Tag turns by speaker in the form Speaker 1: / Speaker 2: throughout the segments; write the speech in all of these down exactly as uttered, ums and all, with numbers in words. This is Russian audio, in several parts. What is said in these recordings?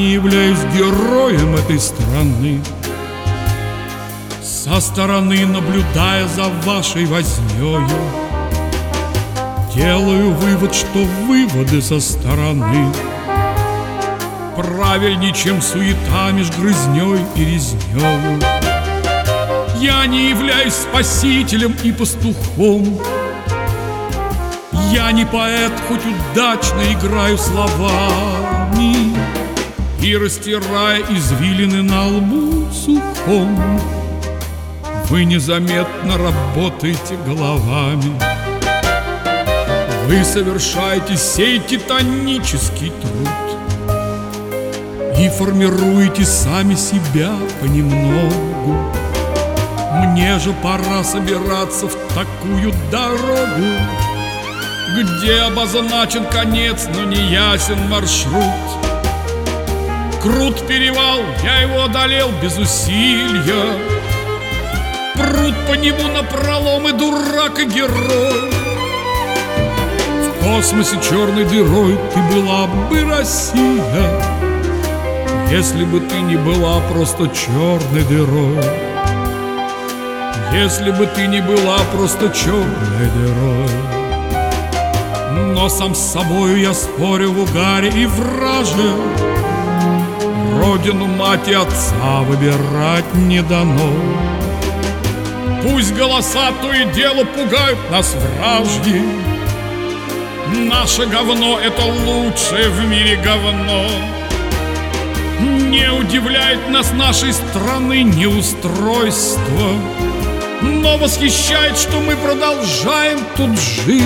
Speaker 1: не являюсь героем этой страны. Со стороны, наблюдая за вашей вознёю, делаю вывод, что выводы со стороны правильнее, чем суета меж грызнёй и резнёю. Я не являюсь спасителем и пастухом. Я не поэт, хоть удачно играю словами и растирая извилины на лбу сухом. Вы незаметно работаете головами. Вы совершаете сей титанический труд и формируете сами себя понемногу. Мне же пора собираться в такую дорогу, где обозначен конец, но не ясен маршрут. Крут перевал, я его одолел без усилия. Пруд по нему напролом, и дурак, и герой. В космосе черной дырой ты была бы, Россия, если бы ты не была просто черной дырой. Если бы ты не была просто черной дырой. Но сам с собою я спорю в угаре и враже. Родину, мать и отца выбирать не дано. Пусть голоса то и дело пугают нас вражьи. Наше говно — это лучшее в мире говно. Не удивляет нас нашей страны неустройство, но восхищает, что мы продолжаем тут жить.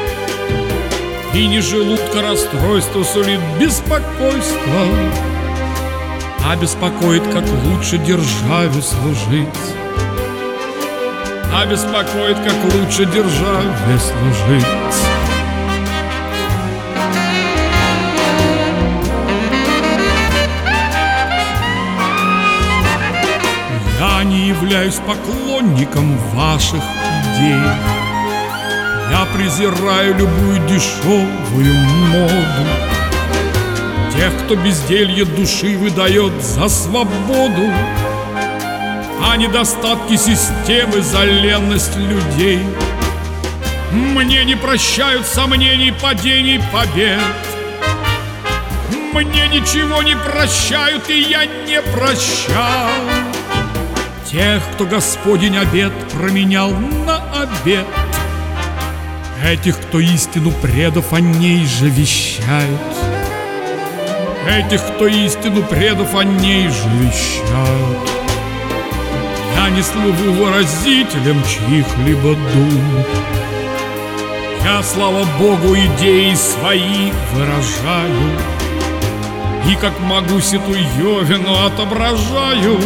Speaker 1: И не желудка расстройство сулит беспокойство, а беспокоит, как лучше державе служить. А беспокоит, как лучше державе служить. Я не являюсь поклонником ваших идей. Я презираю любую дешевую моду, тех, кто безделье души выдает за свободу, а недостатки системы за ленность людей. Мне не прощают сомнений, падений, побед. Мне ничего не прощают, и я не прощаю тех, кто Господень обет променял на обет. Этих, кто истину предав, о ней же вещают. Этих, кто истину предав, о ней же вещают. Я не слыву выразителем чьих-либо дум. Я, слава Богу, идеи свои выражаю, и как могу ситуевину отображаю.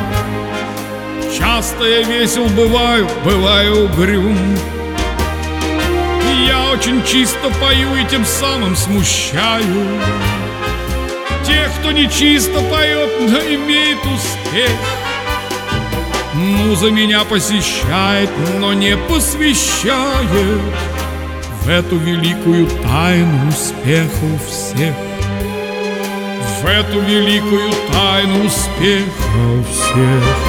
Speaker 1: Часто я весел бываю, бываю угрюм. Я очень чисто пою и тем самым смущаю тех, кто не чисто поет, но имеет успех. Муза меня посещает, но не посвящает в эту великую тайну успеха у всех. В эту великую тайну успеха у всех.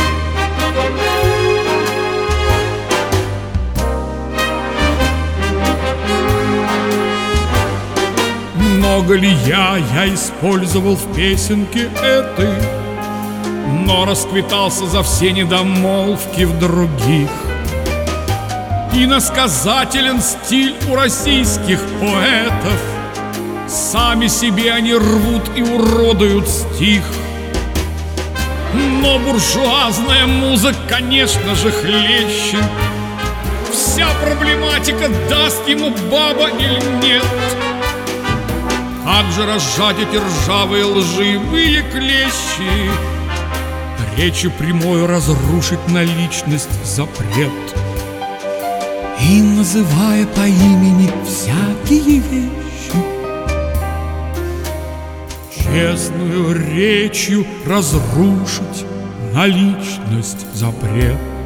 Speaker 1: Много ли я, я использовал в песенке этой, но расквитался за все недомолвки в других. Иносказателен стиль у российских поэтов. Сами себе они рвут и уродуют стих. Но буржуазная муза, конечно же, хлещет. Вся проблематика, даст ему баба или нет. Как же разжать эти ржавые лживые клещи? Речью прямой разрушить на личность запрет, и называя по имени всякие вещи, честную речью разрушить на личность запрет.